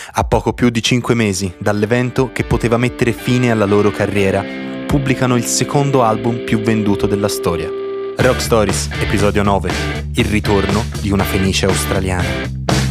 A poco più di 5 mesi dall'evento che poteva mettere fine alla loro carriera, pubblicano il secondo album più venduto della storia. Rock Stories, episodio 9. Il ritorno di una fenice australiana.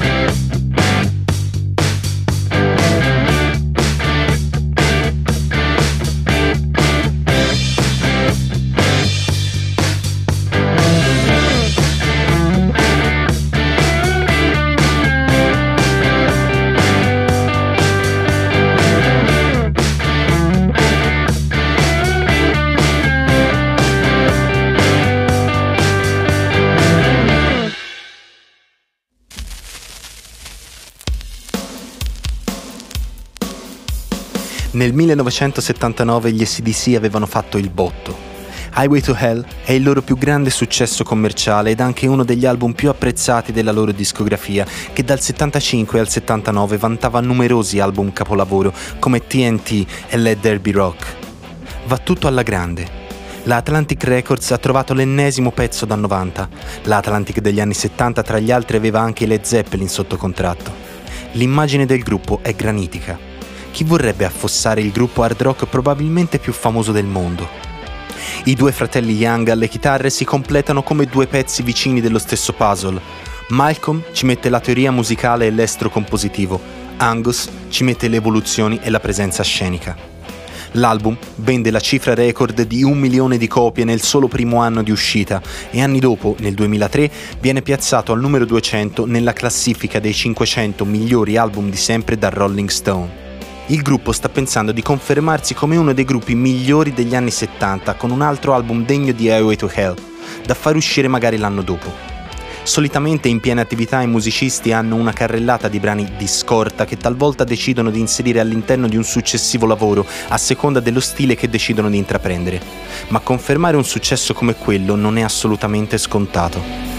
Nel 1979 gli AC/DC avevano fatto il botto. Highway to Hell è il loro più grande successo commerciale ed anche uno degli album più apprezzati della loro discografia, che dal 75 al 79 vantava numerosi album capolavoro come TNT e Let There Be Rock. Va tutto alla grande. La Atlantic Records ha trovato l'ennesimo pezzo da 90. La Atlantic degli anni 70 tra gli altri aveva anche i Led Zeppelin sotto contratto. L'immagine del gruppo è granitica. Chi vorrebbe affossare il gruppo hard rock probabilmente più famoso del mondo? I due fratelli Young alle chitarre si completano come due pezzi vicini dello stesso puzzle. Malcolm ci mette la teoria musicale e l'estro compositivo. Angus ci mette le evoluzioni e la presenza scenica. L'album vende la cifra record di 1 milione di copie nel solo primo anno di uscita e anni dopo, nel 2003, viene piazzato al numero 200 nella classifica dei 500 migliori album di sempre da Rolling Stone. Il gruppo sta pensando di confermarsi come uno dei gruppi migliori degli anni 70 con un altro album degno di Highway to Hell, da far uscire magari l'anno dopo. Solitamente in piena attività i musicisti hanno una carrellata di brani di scorta che talvolta decidono di inserire all'interno di un successivo lavoro a seconda dello stile che decidono di intraprendere. Ma confermare un successo come quello non è assolutamente scontato.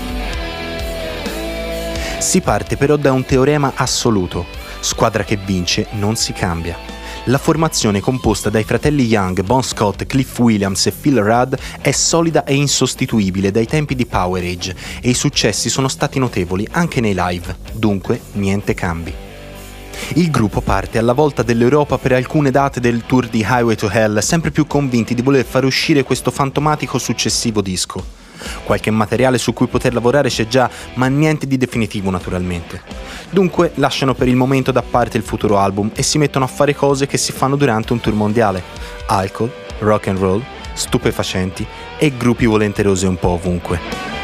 Si parte però da un teorema assoluto. Squadra che vince non si cambia. La formazione composta dai fratelli Young, Bon Scott, Cliff Williams e Phil Rudd è solida e insostituibile dai tempi di Powerage e i successi sono stati notevoli anche nei live, dunque niente cambi. Il gruppo parte alla volta dell'Europa per alcune date del tour di Highway to Hell, sempre più convinti di voler far uscire questo fantomatico successivo disco. Qualche materiale su cui poter lavorare c'è già, ma niente di definitivo naturalmente. Dunque lasciano per il momento da parte il futuro album e si mettono a fare cose che si fanno durante un tour mondiale: alcol, rock and roll, stupefacenti e gruppi volenterosi un po' ovunque.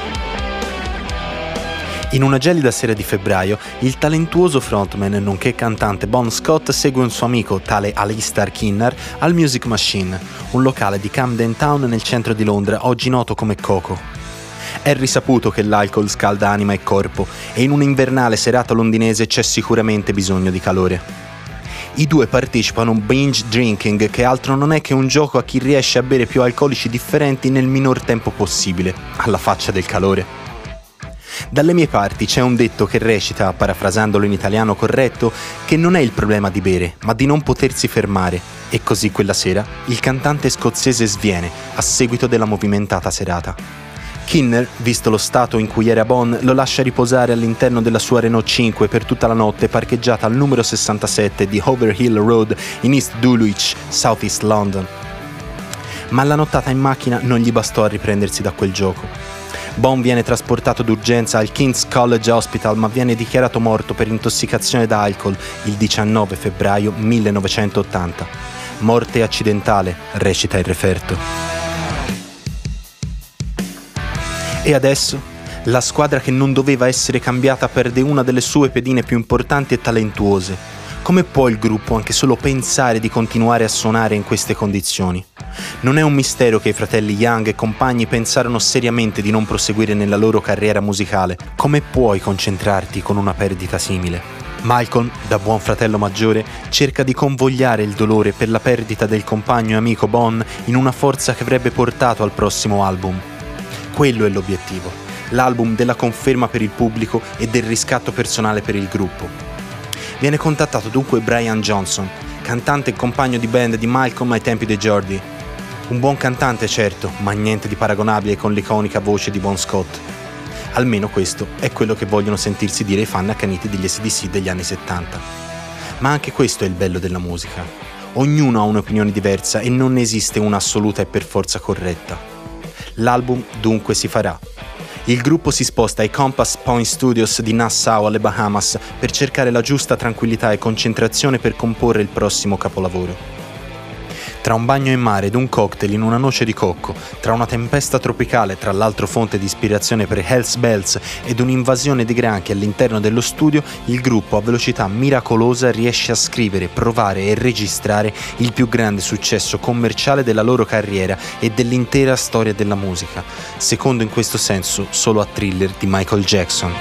In una gelida sera di febbraio, il talentuoso frontman nonché cantante Bon Scott segue un suo amico, tale Alistair Kinnar, al Music Machine, un locale di Camden Town nel centro di Londra, oggi noto come Coco. È risaputo che l'alcol scalda anima e corpo e in un'invernale serata londinese c'è sicuramente bisogno di calore. I due partecipano a un binge drinking che altro non è che un gioco a chi riesce a bere più alcolici differenti nel minor tempo possibile, alla faccia del calore. Dalle mie parti c'è un detto che recita, parafrasandolo in italiano corretto, che non è il problema di bere, ma di non potersi fermare. E così quella sera il cantante scozzese sviene a seguito della movimentata serata. Kinner, visto lo stato in cui era Bon, lo lascia riposare all'interno della sua Renault 5 per tutta la notte, parcheggiata al numero 67 di Overhill Road in East Dulwich, South East London. Ma la nottata in macchina non gli bastò a riprendersi da quel gioco. Bon viene trasportato d'urgenza al King's College Hospital, ma viene dichiarato morto per intossicazione da alcol il 19 febbraio 1980. Morte accidentale, recita il referto. E adesso, la squadra che non doveva essere cambiata perde una delle sue pedine più importanti e talentuose. Come può il gruppo anche solo pensare di continuare a suonare in queste condizioni? Non è un mistero che i fratelli Young e compagni pensarono seriamente di non proseguire nella loro carriera musicale. Come puoi concentrarti con una perdita simile? Malcolm, da buon fratello maggiore, cerca di convogliare il dolore per la perdita del compagno e amico Bon in una forza che avrebbe portato al prossimo album. Quello è l'obiettivo, l'album della conferma per il pubblico e del riscatto personale per il gruppo. Viene contattato dunque Brian Johnson, cantante e compagno di band di Malcolm ai tempi dei Geordie. Un buon cantante certo, ma niente di paragonabile con l'iconica voce di Bon Scott. Almeno questo è quello che vogliono sentirsi dire i fan accaniti degli AC/DC degli anni 70. Ma anche questo è il bello della musica. Ognuno ha un'opinione diversa e non ne esiste una assoluta e per forza corretta. L'album dunque si farà. Il gruppo si sposta ai Compass Point Studios di Nassau alle Bahamas per cercare la giusta tranquillità e concentrazione per comporre il prossimo capolavoro. Tra un bagno in mare ed un cocktail in una noce di cocco, tra una tempesta tropicale, tra l'altro fonte di ispirazione per Hell's Bells, ed un'invasione di granchi all'interno dello studio, il gruppo a velocità miracolosa riesce a scrivere, provare e registrare il più grande successo commerciale della loro carriera e dell'intera storia della musica, secondo in questo senso solo a Thriller di Michael Jackson.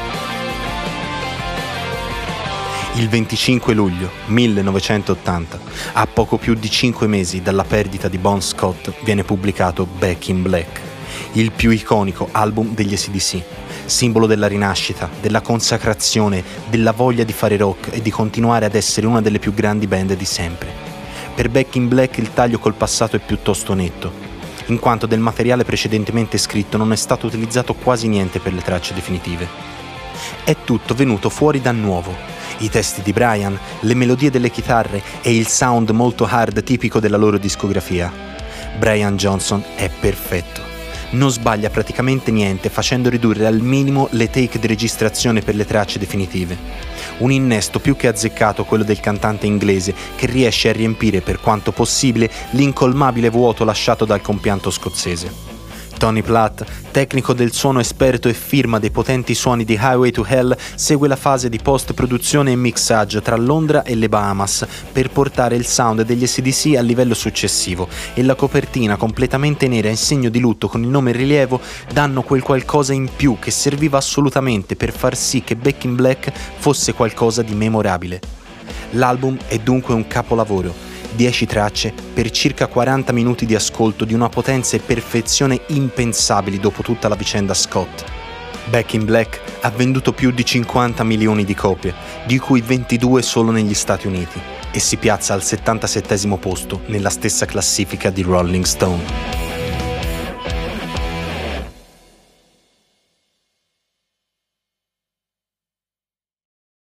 Il 25 luglio 1980, a poco più di 5 mesi dalla perdita di Bon Scott, viene pubblicato Back in Black, il più iconico album degli AC/DC, simbolo della rinascita, della consacrazione, della voglia di fare rock e di continuare ad essere una delle più grandi band di sempre. Per Back in Black il taglio col passato è piuttosto netto, in quanto del materiale precedentemente scritto non è stato utilizzato quasi niente per le tracce definitive. È tutto venuto fuori da nuovo. I testi di Brian, le melodie delle chitarre e il sound molto hard tipico della loro discografia. Brian Johnson è perfetto. Non sbaglia praticamente niente, facendo ridurre al minimo le take di registrazione per le tracce definitive. Un innesto più che azzeccato quello del cantante inglese, che riesce a riempire per quanto possibile l'incolmabile vuoto lasciato dal compianto scozzese. Tony Platt, tecnico del suono esperto e firma dei potenti suoni di Highway to Hell, segue la fase di post-produzione e mixaggio tra Londra e le Bahamas per portare il sound degli AC/DC al livello successivo, e la copertina completamente nera in segno di lutto con il nome in rilievo danno quel qualcosa in più che serviva assolutamente per far sì che Back in Black fosse qualcosa di memorabile. L'album è dunque un capolavoro. 10 tracce per circa 40 minuti di ascolto di una potenza e perfezione impensabili dopo tutta la vicenda Scott. Back in Black ha venduto più di 50 milioni di copie, di cui 22 solo negli Stati Uniti, e si piazza al 77° posto nella stessa classifica di Rolling Stone.